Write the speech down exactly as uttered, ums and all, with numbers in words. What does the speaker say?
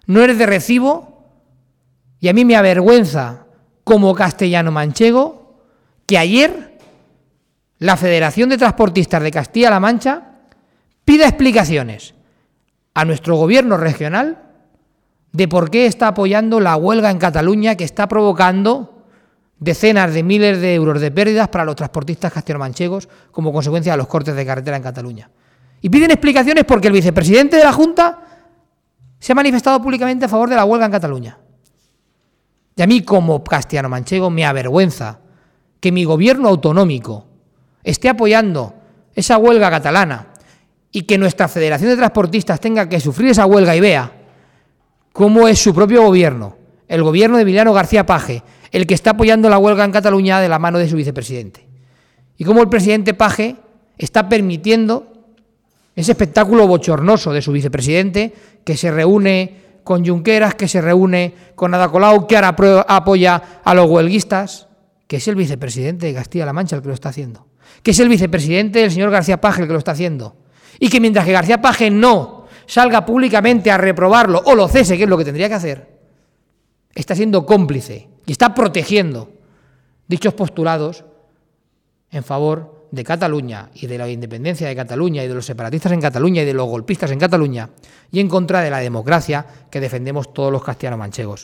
No es de recibo, y a mí me avergüenza como castellano-manchego que ayer la Federación de Transportistas de Castilla-La Mancha pida explicaciones a nuestro gobierno regional de por qué está apoyando la huelga en Cataluña, que está provocando decenas de miles de euros de pérdidas para los transportistas castellano-manchegos como consecuencia de los cortes de carretera en Cataluña. Y piden explicaciones porque el vicepresidente de la Junta se ha manifestado públicamente a favor de la huelga en Cataluña. Y a mí, como castellano-manchego, me avergüenza que mi gobierno autonómico esté apoyando esa huelga catalana y que nuestra Federación de Transportistas tenga que sufrir esa huelga y vea cómo es su propio gobierno, el gobierno de Emiliano García Paje, el que está apoyando la huelga en Cataluña de la mano de su vicepresidente. Y cómo el presidente Paje está permitiendo ese espectáculo bochornoso de su vicepresidente, que se reúne con Junqueras, que se reúne con Ada Colau, que ahora apoya a los huelguistas, que es el vicepresidente de Castilla-La Mancha el que lo está haciendo, que es el vicepresidente del señor García Paje el que lo está haciendo, y que mientras que García Paje no salga públicamente a reprobarlo o lo cese, que es lo que tendría que hacer, está siendo cómplice y está protegiendo dichos postulados en favor de Cataluña y de la independencia de Cataluña y de los separatistas en Cataluña y de los golpistas en Cataluña y en contra de la democracia que defendemos todos los castellano-manchegos.